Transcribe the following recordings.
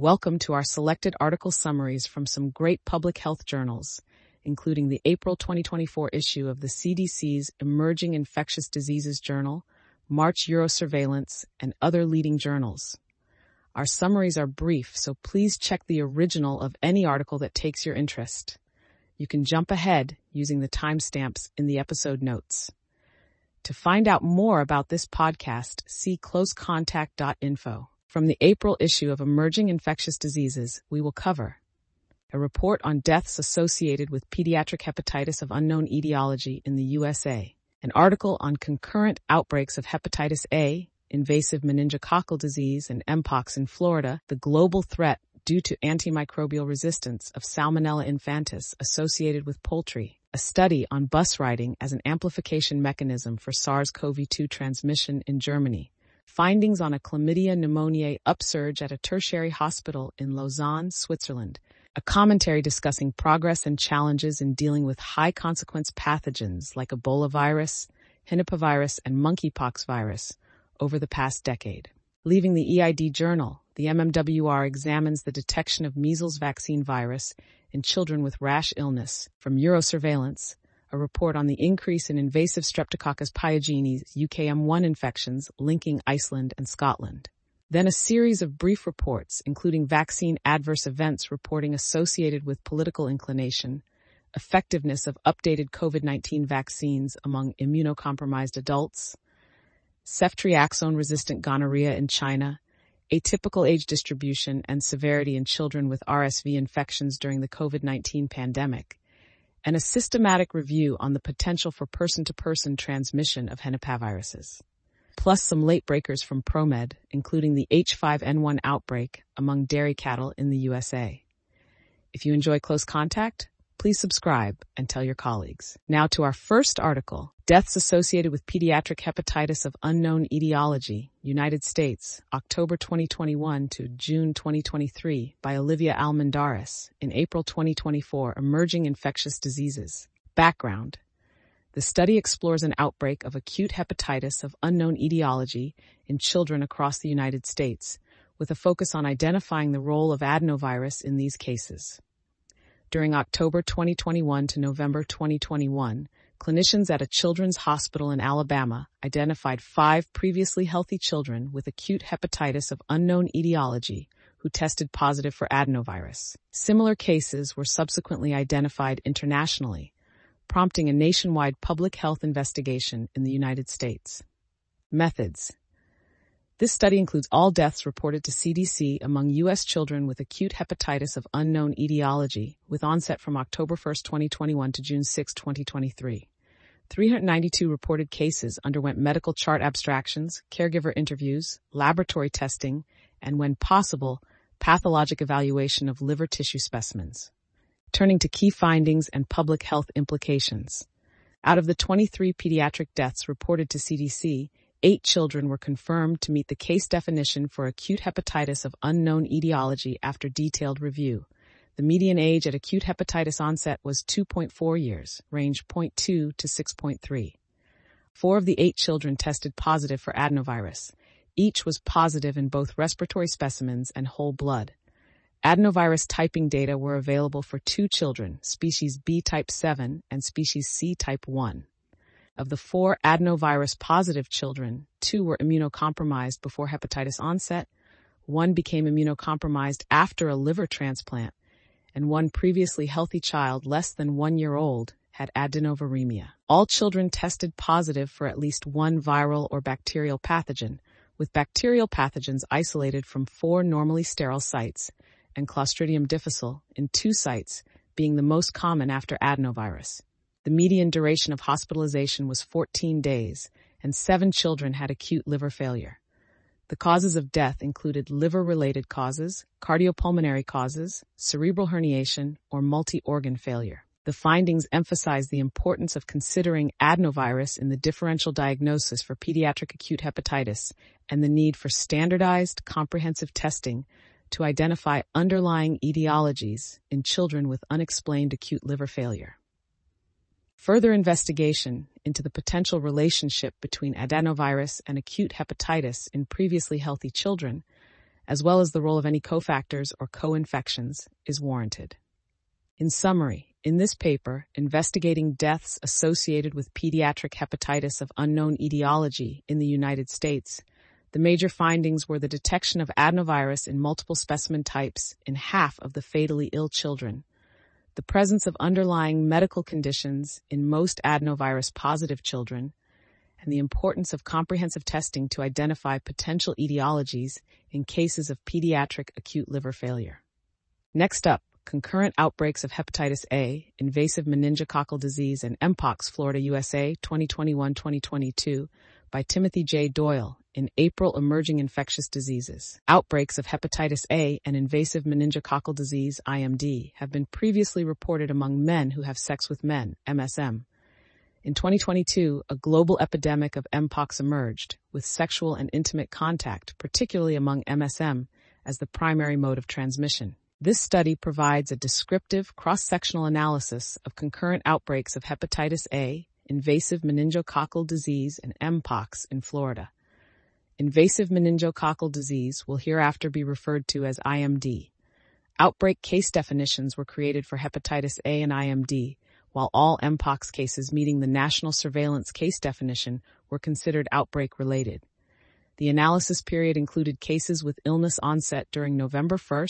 Welcome to our selected article summaries from some great public health journals, including the April 2024 issue of the CDC's Emerging Infectious Diseases Journal, March Eurosurveillance, and other leading journals. Our summaries are brief, so please check the original of any article that takes your interest. You can jump ahead using the timestamps in the episode notes. To find out more about this podcast, see closecontact.info. From the April issue of Emerging Infectious Diseases, we will cover a report on deaths associated with pediatric hepatitis of unknown etiology in the USA, an article on concurrent outbreaks of hepatitis A, invasive meningococcal disease, and Mpox in Florida, the global threat due to antimicrobial resistance of Salmonella infantis associated with poultry, a study on bus riding as an amplification mechanism for SARS-CoV-2 transmission in Germany, findings on a chlamydia pneumoniae upsurge at a tertiary hospital in Lausanne, Switzerland, a commentary discussing progress and challenges in dealing with high-consequence pathogens like Ebola virus, Henipavirus, and monkeypox virus over the past decade. Leaving the EID journal, the MMWR examines the detection of measles vaccine virus in children with rash illness. From Eurosurveillance, a report on the increase in invasive Streptococcus pyogenes UKM1 infections linking Iceland and Scotland. Then a series of brief reports, including vaccine adverse events reporting associated with political inclination, effectiveness of updated COVID-19 vaccines among immunocompromised adults, ceftriaxone-resistant gonorrhea in China, atypical age distribution and severity in children with RSV infections during the COVID-19 pandemic, and a systematic review on the potential for person-to-person transmission of henipaviruses. Plus some late breakers from ProMed, including the H5N1 outbreak among dairy cattle in the USA. If you enjoy Close Contact, please subscribe and tell your colleagues. Now to our first article, Deaths Associated with Pediatric Hepatitis of Unknown Etiology, United States, October 2021 to June 2023, by Olivia Almendares, in April 2024, Emerging Infectious Diseases. Background. The study explores an outbreak of acute hepatitis of unknown etiology in children across the United States, with a focus on identifying the role of adenovirus in these cases. During October 2021 to November 2021, clinicians at a children's hospital in Alabama identified 5 previously healthy children with acute hepatitis of unknown etiology who tested positive for adenovirus. Similar cases were subsequently identified internationally, prompting a nationwide public health investigation in the United States. Methods. This study includes all deaths reported to CDC among U.S. children with acute hepatitis of unknown etiology, with onset from October 1, 2021 to June 6, 2023. 392 reported cases underwent medical chart abstractions, caregiver interviews, laboratory testing, and, when possible, pathologic evaluation of liver tissue specimens. Turning to key findings and public health implications. Out of the 23 pediatric deaths reported to CDC, 8 children were confirmed to meet the case definition for acute hepatitis of unknown etiology after detailed review. The median age at acute hepatitis onset was 2.4 years, range 0.2 to 6.3. 4 of the 8 children tested positive for adenovirus. Each was positive in both respiratory specimens and whole blood. Adenovirus typing data were available for 2 children, species B type 7 and species C type 1. Of the 4 adenovirus-positive children, 2 were immunocompromised before hepatitis onset, 1 became immunocompromised after a liver transplant, and 1 previously healthy child less than 1 year old had adenoviremia. All children tested positive for at least 1 viral or bacterial pathogen, with bacterial pathogens isolated from 4 normally sterile sites, and Clostridium difficile in 2 sites, being the most common after adenovirus. The median duration of hospitalization was 14 days, and 7 children had acute liver failure. The causes of death included liver-related causes, cardiopulmonary causes, cerebral herniation, or multi-organ failure. The findings emphasize the importance of considering adenovirus in the differential diagnosis for pediatric acute hepatitis and the need for standardized, comprehensive testing to identify underlying etiologies in children with unexplained acute liver failure. Further investigation into the potential relationship between adenovirus and acute hepatitis in previously healthy children, as well as the role of any cofactors or co-infections, is warranted. In summary, in this paper, investigating deaths associated with pediatric hepatitis of unknown etiology in the United States, the major findings were the detection of adenovirus in multiple specimen types in half of the fatally ill children, the presence of underlying medical conditions in most adenovirus-positive children, and the importance of comprehensive testing to identify potential etiologies in cases of pediatric acute liver failure. Next up, concurrent outbreaks of hepatitis A, invasive meningococcal disease, and Mpox, Florida, USA, 2021-2022, by Timothy J. Doyle, in April Emerging Infectious Diseases. Outbreaks of hepatitis A and invasive meningococcal disease, IMD, have been previously reported among men who have sex with men, MSM. In 2022, a global epidemic of Mpox emerged, with sexual and intimate contact, particularly among MSM, as the primary mode of transmission. This study provides a descriptive cross-sectional analysis of concurrent outbreaks of hepatitis A, invasive meningococcal disease, and Mpox in Florida. Invasive meningococcal disease will hereafter be referred to as IMD. Outbreak case definitions were created for hepatitis A and IMD, while all Mpox cases meeting the National Surveillance Case Definition were considered outbreak-related. The analysis period included cases with illness onset during November 1,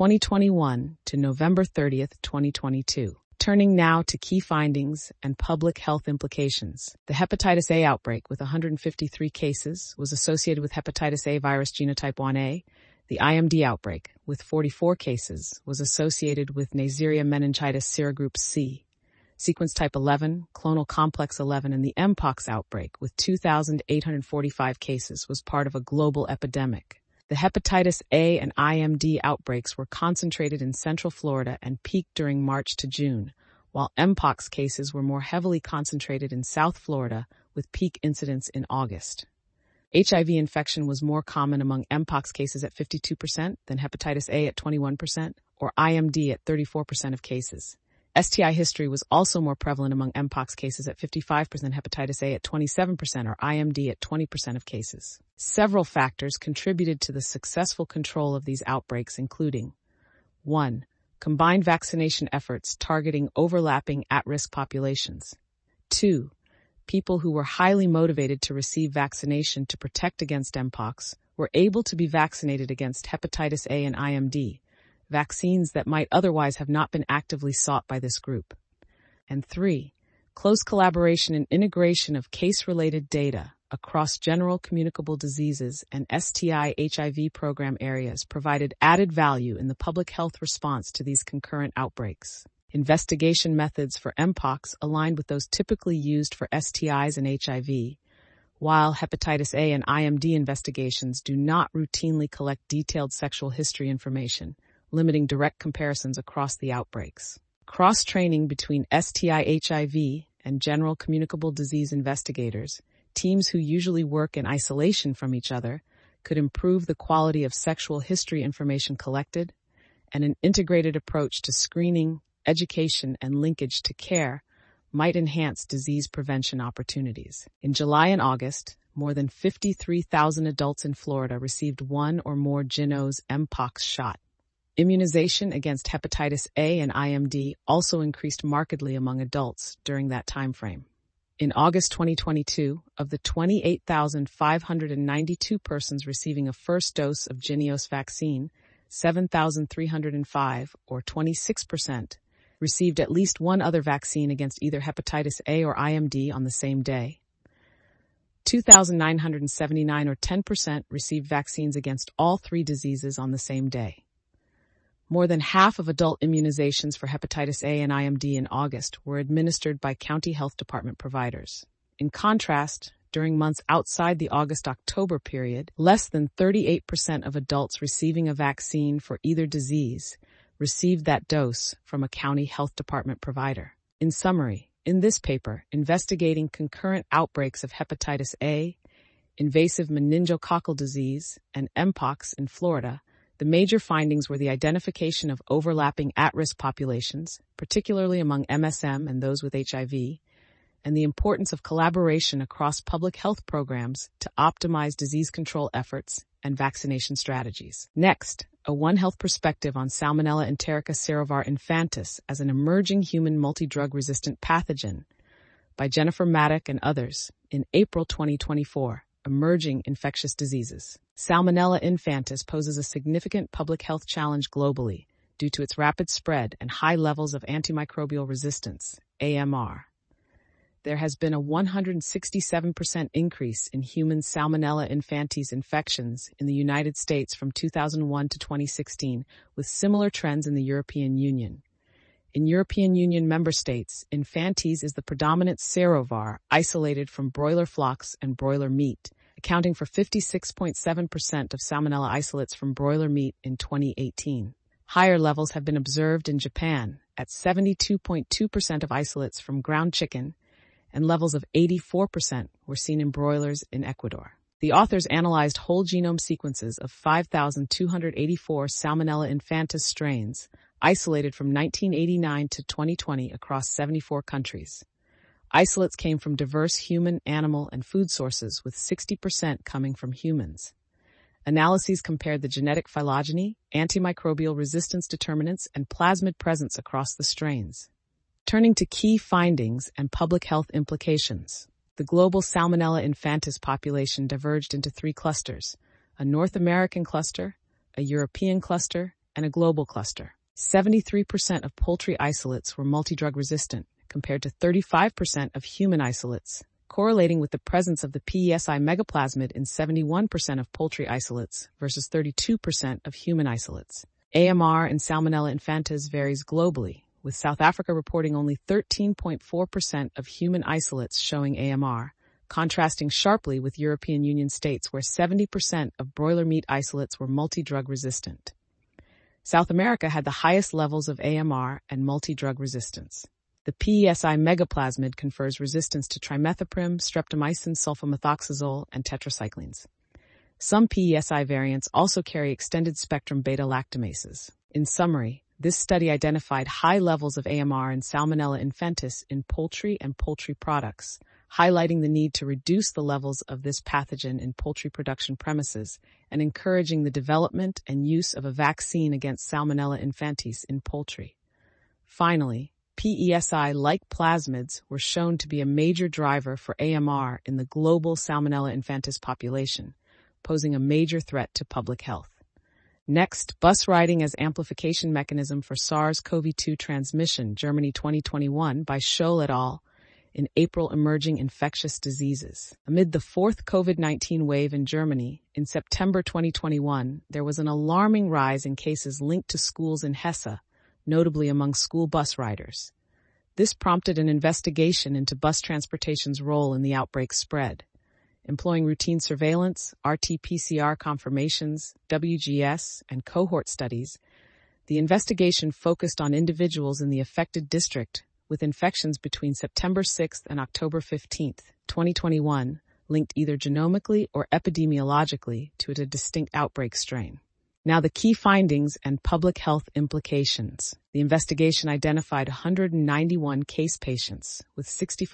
2021 to November 30, 2022. Turning now to key findings and public health implications. The hepatitis A outbreak, with 153 cases, was associated with hepatitis A virus genotype 1A. The IMD outbreak, with 44 cases, was associated with Neisseria meningitis serogroup C, sequence type 11, clonal complex 11, and the Mpox outbreak, with 2,845 cases, was part of a global epidemic. The hepatitis A and IMD outbreaks were concentrated in Central Florida and peaked during March to June, while Mpox cases were more heavily concentrated in South Florida, with peak incidence in August. HIV infection was more common among Mpox cases at 52% than hepatitis A at 21%, or IMD at 34% of cases. STI history was also more prevalent among Mpox cases at 55%, hepatitis A at 27%, or IMD at 20% of cases. Several factors contributed to the successful control of these outbreaks, including 1. Combined vaccination efforts targeting overlapping at-risk populations. 2. People who were highly motivated to receive vaccination to protect against Mpox were able to be vaccinated against hepatitis A and IMD, vaccines that might otherwise have not been actively sought by this group. And 3. Close collaboration and integration of case-related data across general communicable diseases and STI/HIV program areas provided added value in the public health response to these concurrent outbreaks. Investigation methods for Mpox aligned with those typically used for STIs and HIV, while hepatitis A and IMD investigations do not routinely collect detailed sexual history information, limiting direct comparisons across the outbreaks. Cross-training between STI/HIV and general communicable disease investigators, teams who usually work in isolation from each other, could improve the quality of sexual history information collected, and an integrated approach to screening, education, and linkage to care might enhance disease prevention opportunities. In July and August, more than 53,000 adults in Florida received one or more JYNNEOS Mpox shot. Immunization against hepatitis A and IMD also increased markedly among adults during that time frame. In August 2022, of the 28,592 persons receiving a first dose of JYNNEOS vaccine, 7,305, or 26%, received at least one other vaccine against either hepatitis A or IMD on the same day. 2,979, or 10%, received vaccines against all three diseases on the same day. More than half of adult immunizations for hepatitis A and IMD in August were administered by county health department providers. In contrast, during months outside the August-October period, less than 38% of adults receiving a vaccine for either disease received that dose from a county health department provider. In summary, in this paper, investigating concurrent outbreaks of hepatitis A, invasive meningococcal disease, and Mpox in Florida, the major findings were the identification of overlapping at-risk populations, particularly among MSM and those with HIV, and the importance of collaboration across public health programs to optimize disease control efforts and vaccination strategies. Next, a One Health perspective on Salmonella enterica serovar infantis as an emerging human multi-drug-resistant pathogen by Jennifer Maddock and others in April 2024, Emerging Infectious Diseases. Salmonella infantis poses a significant public health challenge globally due to its rapid spread and high levels of antimicrobial resistance, AMR. There has been a 167% increase in human Salmonella infantis infections in the United States from 2001 to 2016, with similar trends in the European Union. In European Union member states, infantis is the predominant serovar isolated from broiler flocks and broiler meat, accounting for 56.7% of Salmonella isolates from broiler meat in 2018. Higher levels have been observed in Japan at 72.2% of isolates from ground chicken, and levels of 84% were seen in broilers in Ecuador. The authors analyzed whole genome sequences of 5,284 Salmonella infantis strains, isolated from 1989 to 2020 across 74 countries. Isolates came from diverse human, animal, and food sources, with 60% coming from humans. Analyses compared the genetic phylogeny, antimicrobial resistance determinants, and plasmid presence across the strains. Turning to key findings and public health implications, the global Salmonella infantis population diverged into three clusters: a North American cluster, a European cluster, and a global cluster. 73% of poultry isolates were multidrug resistant, compared to 35% of human isolates, correlating with the presence of the PESI megaplasmid in 71% of poultry isolates versus 32% of human isolates. AMR in Salmonella infantis varies globally, with South Africa reporting only 13.4% of human isolates showing AMR, contrasting sharply with European Union states where 70% of broiler meat isolates were multi-drug resistant. South America had the highest levels of AMR and multi-drug resistance. The PESI megaplasmid confers resistance to trimethoprim, streptomycin, sulfamethoxazole, and tetracyclines. Some PESI variants also carry extended-spectrum beta-lactamases. In summary, this study identified high levels of AMR and Salmonella infantis in poultry and poultry products, highlighting the need to reduce the levels of this pathogen in poultry production premises and encouraging the development and use of a vaccine against Salmonella infantis in poultry. Finally, PESI-like plasmids were shown to be a major driver for AMR in the global Salmonella infantis population, posing a major threat to public health. Next, bus riding as amplification mechanism for SARS-CoV-2 transmission, Germany 2021 by Scholl et al. In April, Emerging Infectious Diseases. Amid the fourth COVID-19 wave in Germany, in September 2021, there was an alarming rise in cases linked to schools in Hesse, notably among school bus riders. This prompted an investigation into bus transportation's role in the outbreak spread. Employing routine surveillance, RT-PCR confirmations, WGS, and cohort studies, the investigation focused on individuals in the affected district with infections between September 6th and October 15th, 2021, linked either genomically or epidemiologically to a distinct outbreak strain. Now, the key findings and public health implications. The investigation identified 191 case patients, with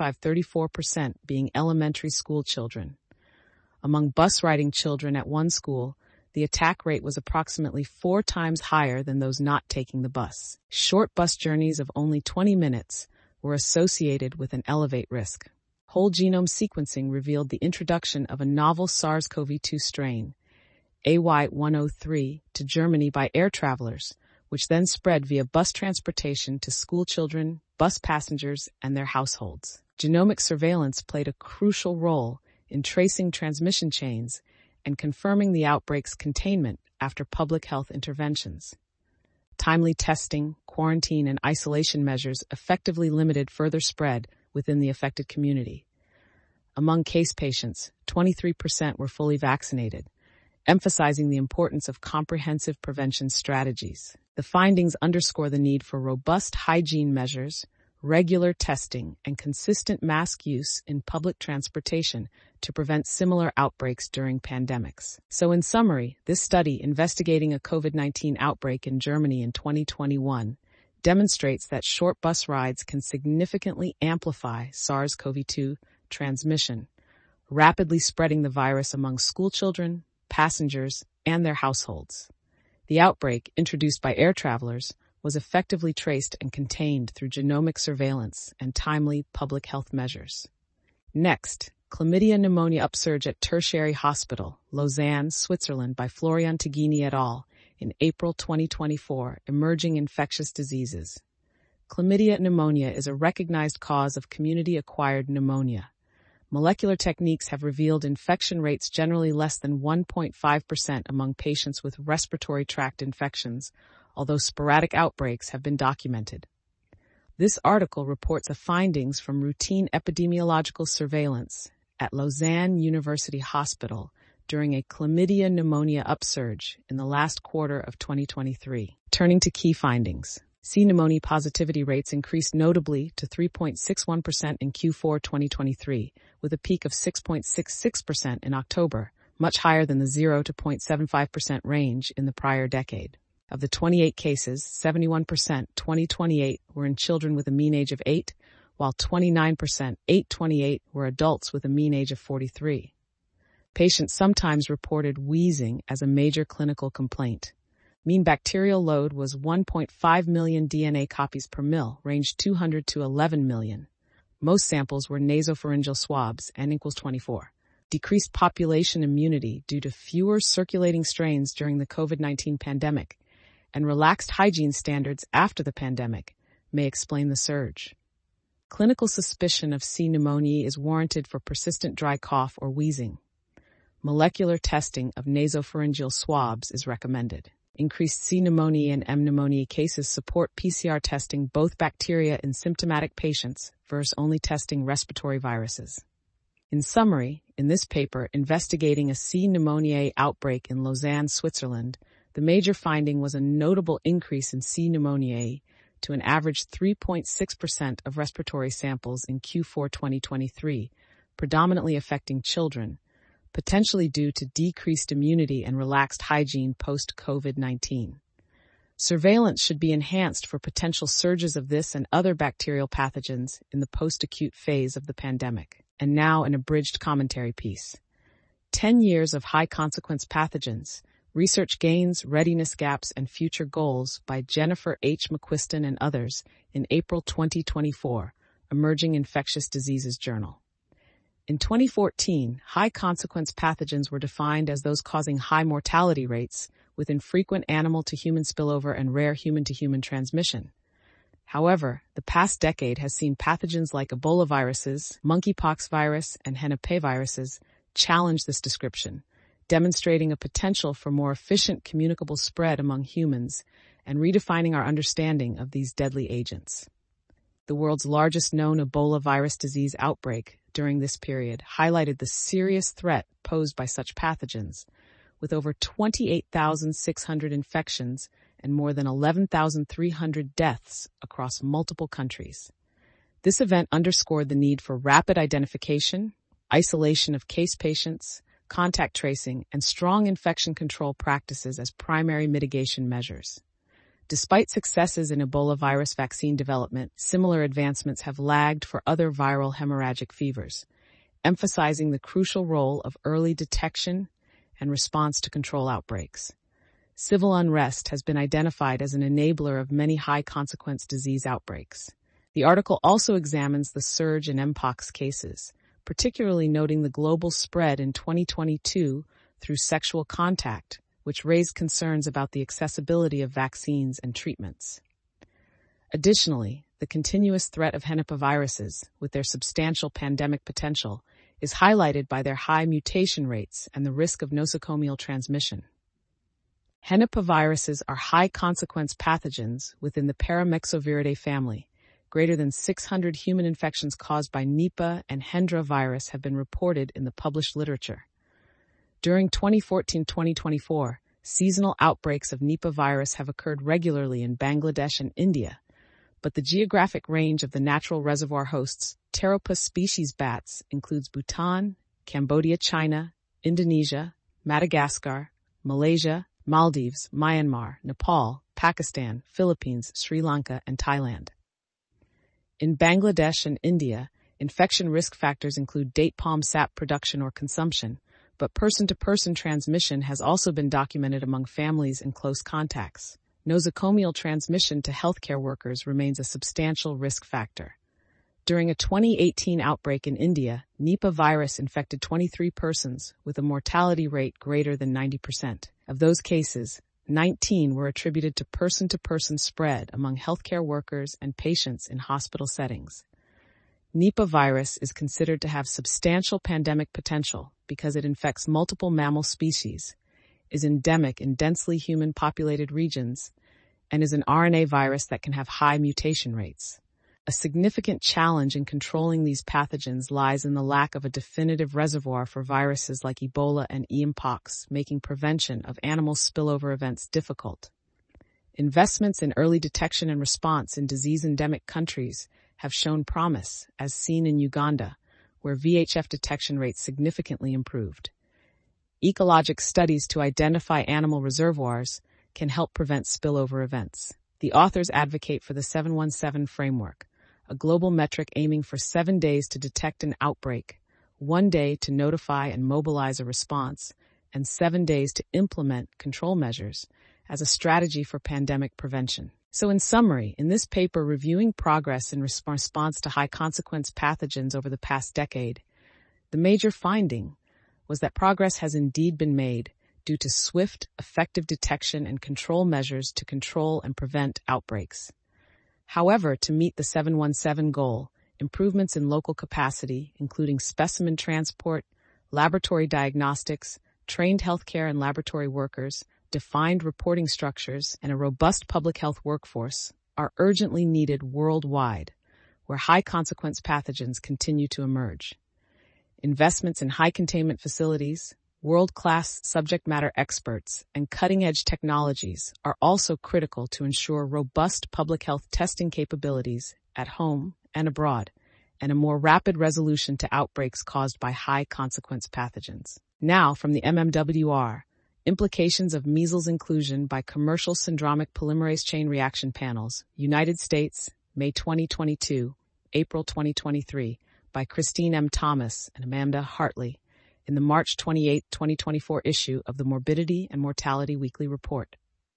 34% being elementary school children. Among bus riding children at one school, the attack rate was approximately 4 times higher than those not taking the bus. Short bus journeys of only 20 minutes were associated with an elevate risk. Whole genome sequencing revealed the introduction of a novel SARS-CoV-2 strain, AY103, to Germany by air travelers, which then spread via bus transportation to school children, bus passengers, and their households. Genomic surveillance played a crucial role in tracing transmission chains and confirming the outbreak's containment after public health interventions. Timely testing, quarantine, and isolation measures effectively limited further spread within the affected community. Among case patients, 23% were fully vaccinated, emphasizing the importance of comprehensive prevention strategies. The findings underscore the need for robust hygiene measures, regular testing, and consistent mask use in public transportation to prevent similar outbreaks during pandemics. So in summary, this study investigating a COVID-19 outbreak in Germany in 2021 demonstrates that short bus rides can significantly amplify SARS-CoV-2 transmission, rapidly spreading the virus among school children, passengers, and their households. The outbreak, introduced by air travelers, was effectively traced and contained through genomic surveillance and timely public health measures. Next, chlamydia pneumonia upsurge at Tertiary Hospital, Lausanne, Switzerland by Florian Taghini et al. In April 2024, emerging infectious diseases. Chlamydia pneumonia is a recognized cause of community-acquired pneumonia. Molecular techniques have revealed infection rates generally less than 1.5% among patients with respiratory tract infections, although sporadic outbreaks have been documented. This article reports findings from routine epidemiological surveillance at Lausanne University Hospital during a chlamydia pneumonia upsurge in the last quarter of 2023. Turning to key findings. C. pneumonia positivity rates increased notably to 3.61% in Q4 2023, with a peak of 6.66% in October, much higher than the 0 to 0.75% range in the prior decade. Of the 28 cases, 71%, 2028, were in children with a mean age of 8, while 29%, 828, were adults with a mean age of 43. Patients sometimes reported wheezing as a major clinical complaint. Mean bacterial load was 1.5 million DNA copies per mil, ranged 200 to 11 million. Most samples were nasopharyngeal swabs, N equals 24. Decreased population immunity due to fewer circulating strains during the COVID-19 pandemic and relaxed hygiene standards after the pandemic may explain the surge. Clinical suspicion of C. pneumoniae is warranted for persistent dry cough or wheezing. Molecular testing of nasopharyngeal swabs is recommended. Increased C. pneumoniae and M. pneumoniae cases support PCR testing both bacteria in symptomatic patients versus only testing respiratory viruses. In summary, in this paper investigating a C. pneumoniae outbreak in Lausanne, Switzerland, the major finding was a notable increase in C. pneumoniae to an average 3.6% of respiratory samples in Q4 2023, predominantly affecting children, potentially due to decreased immunity and relaxed hygiene post-COVID-19. Surveillance should be enhanced for potential surges of this and other bacterial pathogens in the post-acute phase of the pandemic. And now an abridged commentary piece. 10 years of high-consequence pathogens, research gains, readiness gaps, and future goals by Jennifer H. McQuiston and others in April 2024, Emerging Infectious Diseases Journal. In 2014, high-consequence pathogens were defined as those causing high mortality rates with infrequent animal-to-human spillover and rare human-to-human transmission. However, the past decade has seen pathogens like Ebola viruses, monkeypox virus, and Hennepin viruses challenge this description, demonstrating a potential for more efficient communicable spread among humans and redefining our understanding of these deadly agents. The world's largest known Ebola virus disease outbreak during this period highlighted the serious threat posed by such pathogens, with over 28,600 infections and more than 11,300 deaths across multiple countries. This event underscored the need for rapid identification, isolation of case patients, contact tracing, and strong infection control practices as primary mitigation measures. Despite successes in Ebola virus vaccine development, similar advancements have lagged for other viral hemorrhagic fevers, emphasizing the crucial role of early detection and response to control outbreaks. Civil unrest has been identified as an enabler of many high-consequence disease outbreaks. The article also examines the surge in Mpox cases, particularly noting the global spread in 2022 through sexual contact, which raised concerns about the accessibility of vaccines and treatments. Additionally, the continuous threat of Henipaviruses, with their substantial pandemic potential, is highlighted by their high mutation rates and the risk of nosocomial transmission. Henipaviruses are high-consequence pathogens within the Paramyxoviridae family. Greater than 600 human infections caused by Nipah and Hendra virus have been reported in the published literature. During 2014-2024, seasonal outbreaks of Nipah virus have occurred regularly in Bangladesh and India, but the geographic range of the natural reservoir hosts, Pteropus species bats, includes Bhutan, Cambodia, China, Indonesia, Madagascar, Malaysia, Maldives, Myanmar, Nepal, Pakistan, Philippines, Sri Lanka, and Thailand. In Bangladesh and India, infection risk factors include date palm sap production or consumption, but person-to-person transmission has also been documented among families and close contacts. Nosocomial transmission to healthcare workers remains a substantial risk factor. During a 2018 outbreak in India, Nipah virus infected 23 persons with a mortality rate greater than 90%. Of those cases, 19 were attributed to person-to-person spread among healthcare workers and patients in hospital settings. Nipah virus is considered to have substantial pandemic potential because it infects multiple mammal species, is endemic in densely human-populated regions, and is an RNA virus that can have high mutation rates. A significant challenge in controlling these pathogens lies in the lack of a definitive reservoir for viruses like Ebola and Mpox, making prevention of animal spillover events difficult. Investments in early detection and response in disease-endemic countries have shown promise, as seen in Uganda, where VHF detection rates significantly improved. Ecologic studies to identify animal reservoirs can help prevent spillover events. The authors advocate for the 717 framework, a global metric aiming for 7 days to detect an outbreak, 1 day to notify and mobilize a response, and 7 days to implement control measures as a strategy for pandemic prevention. So in summary, in this paper reviewing progress in response to high-consequence pathogens over the past decade, the major finding was that progress has indeed been made due to swift, effective detection and control measures to control and prevent outbreaks. However, to meet the 717 goal, improvements in local capacity, including specimen transport, laboratory diagnostics, trained healthcare and laboratory workers, defined reporting structures, and a robust public health workforce, are urgently needed worldwide, where high-consequence pathogens continue to emerge. Investments in high-containment facilities, world-class subject matter experts, and cutting-edge technologies are also critical to ensure robust public health testing capabilities at home and abroad, and a more rapid resolution to outbreaks caused by high-consequence pathogens. Now, from the MMWR, Implications of Measles Inclusion by Commercial Syndromic Polymerase Chain Reaction Panels, United States, May 2022, April 2023, by Christine M. Thomas and Amanda Hartley, in the March 28, 2024 issue of the Morbidity and Mortality Weekly Report.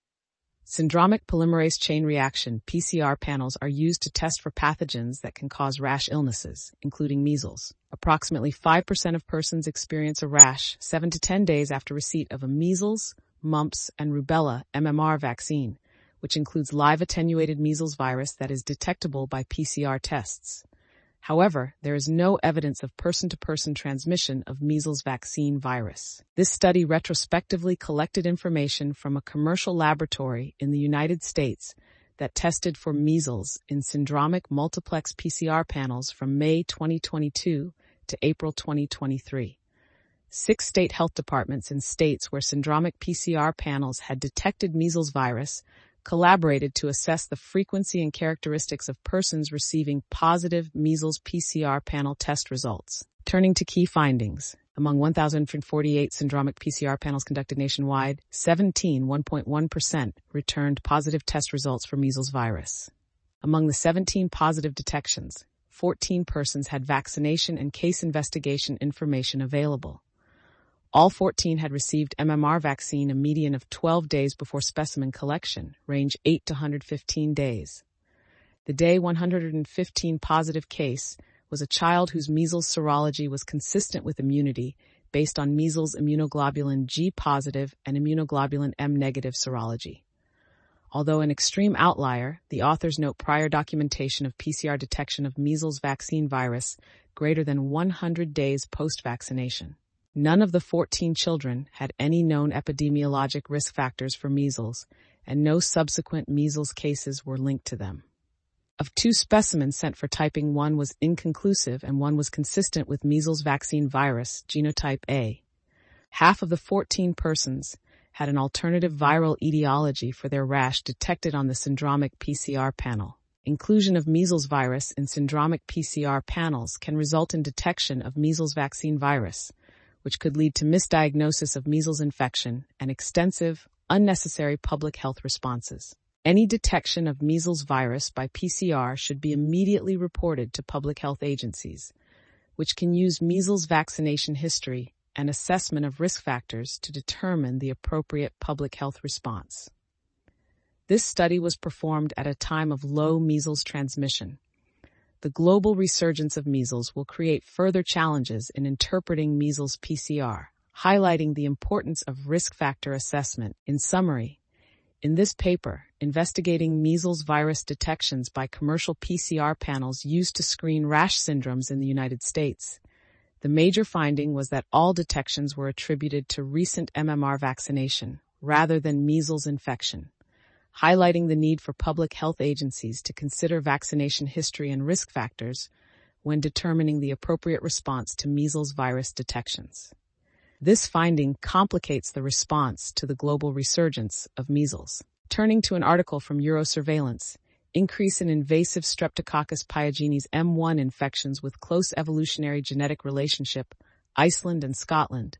Syndromic polymerase chain reaction (PCR) panels are used to test for pathogens that can cause rash illnesses, including measles. Approximately 5% of persons experience a rash 7 to 10 days after receipt of a measles, mumps, and rubella MMR vaccine, which includes live attenuated measles virus that is detectable by PCR tests. However, there is no evidence of person-to-person transmission of measles vaccine virus. This study retrospectively collected information from a commercial laboratory in the United States that tested for measles in syndromic multiplex PCR panels from May 2022 to April 2023. 6 state health departments in states where syndromic PCR panels had detected measles virus collaborated to assess the frequency and characteristics of persons receiving positive measles PCR panel test results. Turning to key findings, among 1,048 syndromic PCR panels conducted nationwide, 1.1% returned positive test results for measles virus. Among the 17 positive detections, 14 persons had vaccination and case investigation information available. All 14 had received MMR vaccine a median of 12 days before specimen collection, range 8 to 115 days. The day 115 positive case was a child whose measles serology was consistent with immunity based on measles immunoglobulin G positive and immunoglobulin M negative serology. Although an extreme outlier, the authors note prior documentation of PCR detection of measles vaccine virus greater than 100 days post-vaccination. None of the 14 children had any known epidemiologic risk factors for measles, and no subsequent measles cases were linked to them. Of 2 specimens sent for typing, 1 was inconclusive and 1 was consistent with measles vaccine virus, genotype A. Half of the 14 persons had an alternative viral etiology for their rash detected on the syndromic PCR panel. Inclusion of measles virus in syndromic PCR panels can result in detection of measles vaccine virus, which could lead to misdiagnosis of measles infection and extensive, unnecessary public health responses. Any detection of measles virus by PCR should be immediately reported to public health agencies, which can use measles vaccination history and assessment of risk factors to determine the appropriate public health response. This study was performed at a time of low measles transmission. The global resurgence of measles will create further challenges in interpreting measles PCR, highlighting the importance of risk factor assessment. In summary, in this paper, investigating measles virus detections by commercial PCR panels used to screen rash syndromes in the United States, the major finding was that all detections were attributed to recent MMR vaccination rather than measles infection, highlighting the need for public health agencies to consider vaccination history and risk factors when determining the appropriate response to measles virus detections. This finding complicates the response to the global resurgence of measles. Turning to an article from Eurosurveillance, increase in invasive Streptococcus pyogenes M1 infections with close evolutionary genetic relationship, Iceland and Scotland,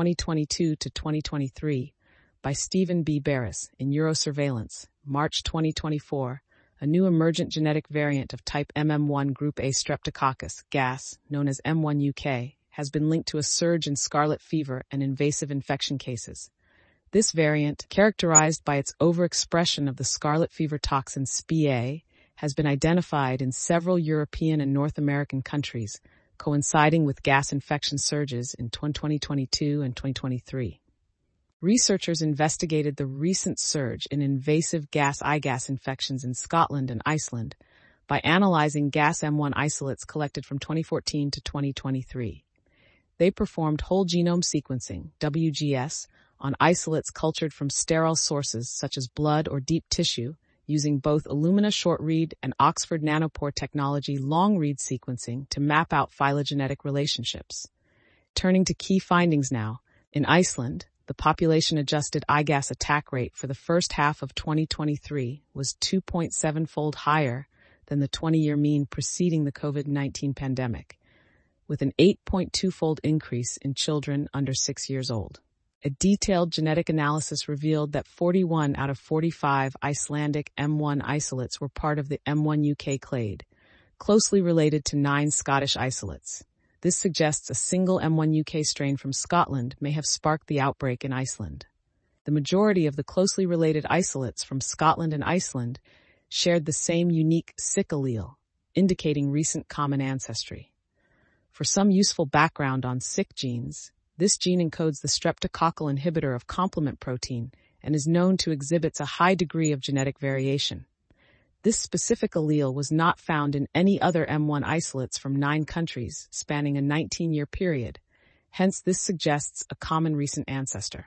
2022 to 2023, by Stephen B. Barris in Eurosurveillance, March 2024. A new emergent genetic variant of type MM1 group A Streptococcus, GAS, known as M1 UK, has been linked to a surge in scarlet fever and invasive infection cases. This variant, characterized by its overexpression of the scarlet fever toxin SPA, has been identified in several European and North American countries, coinciding with GAS infection surges in 2022 and 2023. Researchers investigated the recent surge in invasive GAS-IGAS infections in Scotland and Iceland by analyzing GAS M1 isolates collected from 2014 to 2023. They performed whole genome sequencing, WGS, on isolates cultured from sterile sources such as blood or deep tissue, using both Illumina short-read and Oxford Nanopore technology long-read sequencing to map out phylogenetic relationships. Turning to key findings now, in Iceland, the population-adjusted IGAS attack rate for the first half of 2023 was 2.7-fold higher than the 20-year mean preceding the COVID-19 pandemic, with an 8.2-fold increase in children under 6 years old. A detailed genetic analysis revealed that 41 out of 45 Icelandic M1 isolates were part of the M1 UK clade, closely related to 9 Scottish isolates. This suggests a single M1 UK strain from Scotland may have sparked the outbreak in Iceland. The majority of the closely related isolates from Scotland and Iceland shared the same unique SIC allele, indicating recent common ancestry. For some useful background on SIC genes, this gene encodes the streptococcal inhibitor of complement protein and is known to exhibit a high degree of genetic variation. This specific allele was not found in any other M1 isolates from 9 countries, spanning a 19-year period. Hence, this suggests a common recent ancestor.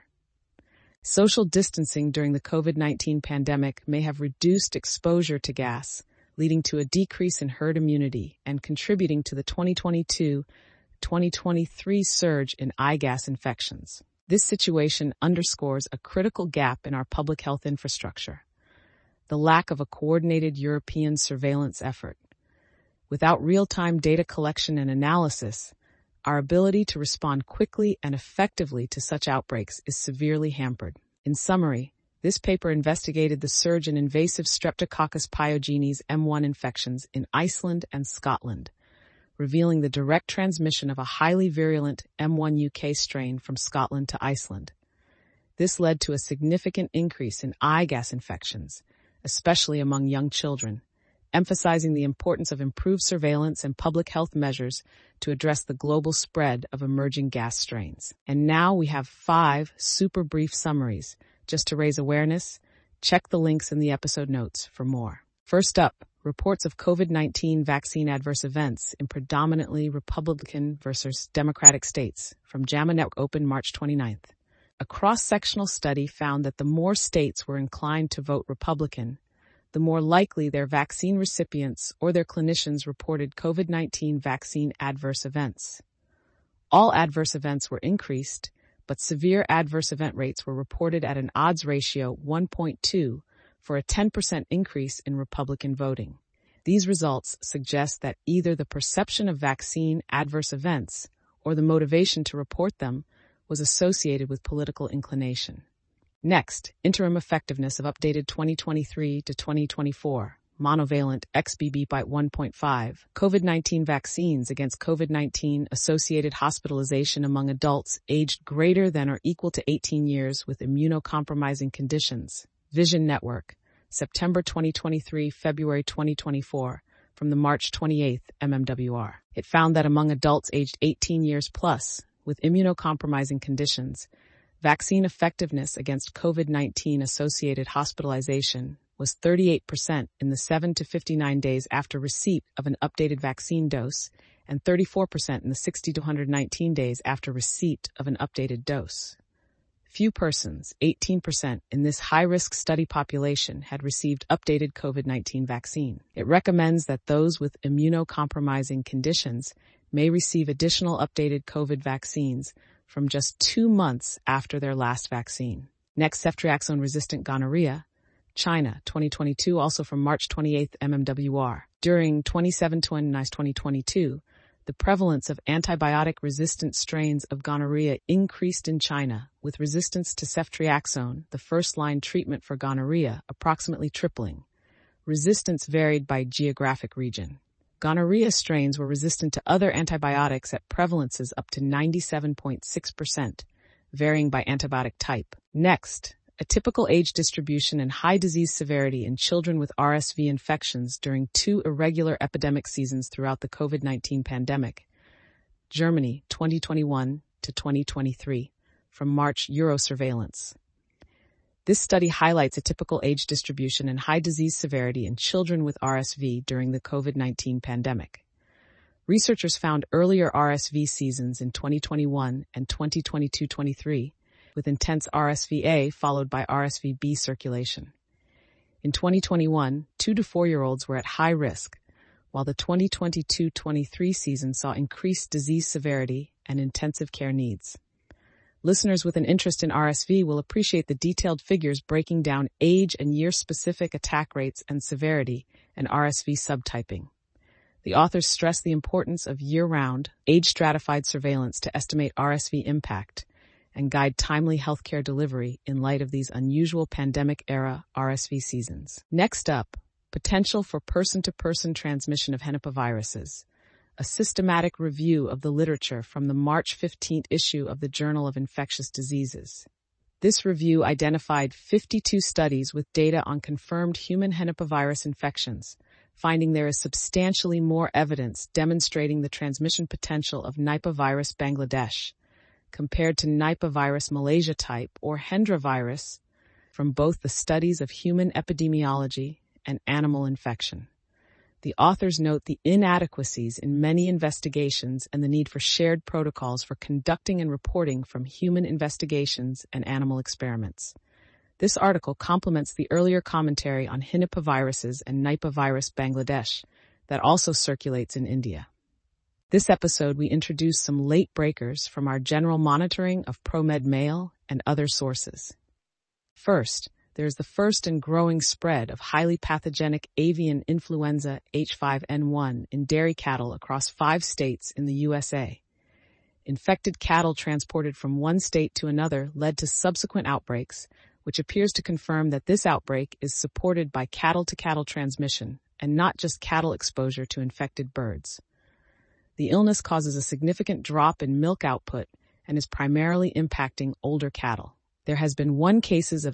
Social distancing during the COVID-19 pandemic may have reduced exposure to GAS, leading to a decrease in herd immunity and contributing to the 2022-2023 surge in IGAS infections. This situation underscores a critical gap in our public health infrastructure: the lack of a coordinated European surveillance effort. Without real-time data collection and analysis, our ability to respond quickly and effectively to such outbreaks is severely hampered. In summary, this paper investigated the surge in invasive Streptococcus pyogenes M1 infections in Iceland and Scotland, revealing the direct transmission of a highly virulent M1 UK strain from Scotland to Iceland. This led to a significant increase in IGAS infections, especially among young children, emphasizing the importance of improved surveillance and public health measures to address the global spread of emerging GAS strains. And now we have 5 super brief summaries. Just to raise awareness, check the links in the episode notes for more. First up, reports of COVID-19 vaccine adverse events in predominantly Republican versus Democratic states from JAMA Network Open March 29th. A cross-sectional study found that the more states were inclined to vote Republican, the more likely their vaccine recipients or their clinicians reported COVID-19 vaccine adverse events. All adverse events were increased, but severe adverse event rates were reported at an odds ratio 1.2 for a 10% increase in Republican voting. These results suggest that either the perception of vaccine adverse events or the motivation to report them was associated with political inclination. Next, interim effectiveness of updated 2023 to 2024, monovalent XBB.1.5, COVID-19 vaccines against COVID-19 associated hospitalization among adults aged greater than or equal to 18 years with immunocompromising conditions. Vision Network, September 2023, February 2024, from the March 28 MMWR. It found that among adults aged 18 years plus with immunocompromising conditions, vaccine effectiveness against COVID-19 associated hospitalization was 38% in the 7 to 59 days after receipt of an updated vaccine dose and 34% in the 60 to 119 days after receipt of an updated dose. Few persons, 18%, in this high-risk study population had received updated COVID-19 vaccine. It recommends that those with immunocompromising conditions may receive additional updated COVID vaccines from just 2 months after their last vaccine. Next, ceftriaxone-resistant gonorrhea, China, 2022, also from March 28 MMWR. During 27-2022, the prevalence of antibiotic-resistant strains of gonorrhea increased in China, with resistance to ceftriaxone, the first-line treatment for gonorrhea, approximately tripling. Resistance varied by geographic region. Gonorrhea strains were resistant to other antibiotics at prevalences up to 97.6%, varying by antibiotic type. Next, a typical age distribution and high disease severity in children with RSV infections during 2 irregular epidemic seasons throughout the COVID-19 pandemic. Germany, 2021 to 2023, from March Eurosurveillance. This study highlights a typical age distribution and high disease severity in children with RSV during the COVID-19 pandemic. Researchers found earlier RSV seasons in 2021 and 2022-23, with intense RSV-A followed by RSV-B circulation. In 2021, 2 to 4-year-olds were at high risk, while the 2022-23 season saw increased disease severity and intensive care needs. Listeners with an interest in RSV will appreciate the detailed figures breaking down age and year-specific attack rates and severity and RSV subtyping. The authors stress the importance of year-round, age-stratified surveillance to estimate RSV impact and guide timely healthcare delivery in light of these unusual pandemic-era RSV seasons. Next up, potential for person-to-person transmission of henipaviruses, a systematic review of the literature from the March 15 issue of the Journal of Infectious Diseases. This review identified 52 studies with data on confirmed human henipavirus infections, finding there is substantially more evidence demonstrating the transmission potential of Nipah virus Bangladesh compared to Nipah virus Malaysia type or Hendra virus from both the studies of human epidemiology and animal infection. The authors note the inadequacies in many investigations and the need for shared protocols for conducting and reporting from human investigations and animal experiments. This article complements the earlier commentary on henipaviruses and Nipah virus Bangladesh that also circulates in India. This episode, we introduce some late breakers from our general monitoring of ProMed Mail and other sources. First, there is the first and growing spread of highly pathogenic avian influenza H5N1 in dairy cattle across 5 states in the USA. Infected cattle transported from one state to another led to subsequent outbreaks, which appears to confirm that this outbreak is supported by cattle-to-cattle transmission and not just cattle exposure to infected birds. The illness causes a significant drop in milk output and is primarily impacting older cattle. There has been 1 case of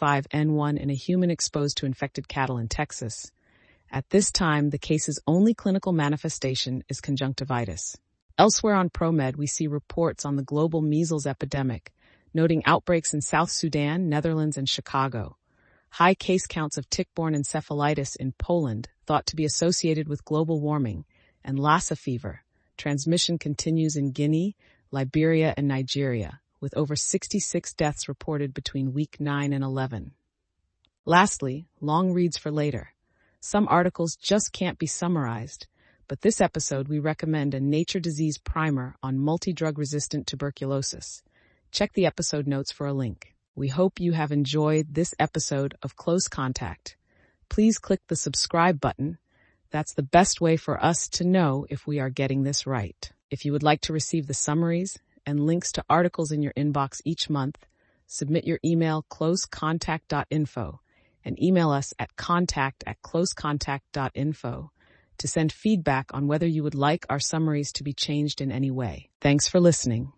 H5N1 in a human exposed to infected cattle in Texas. At this time, the case's only clinical manifestation is conjunctivitis. Elsewhere on ProMed, we see reports on the global measles epidemic, noting outbreaks in South Sudan, Netherlands, and Chicago. High case counts of tick-borne encephalitis in Poland, thought to be associated with global warming, and Lassa fever. Transmission continues in Guinea, Liberia, and Nigeria, with over 66 deaths reported between week 9 and 11. Lastly, long reads for later. Some articles just can't be summarized, but this episode we recommend a Nature Disease primer on multi-drug-resistant tuberculosis. Check the episode notes for a link. We hope you have enjoyed this episode of Close Contact. Please click the subscribe button. That's the best way for us to know if we are getting this right. If you would like to receive the summaries and links to articles in your inbox each month, submit your email closecontact.info and email us at contact@closecontact.info to send feedback on whether you would like our summaries to be changed in any way. Thanks for listening.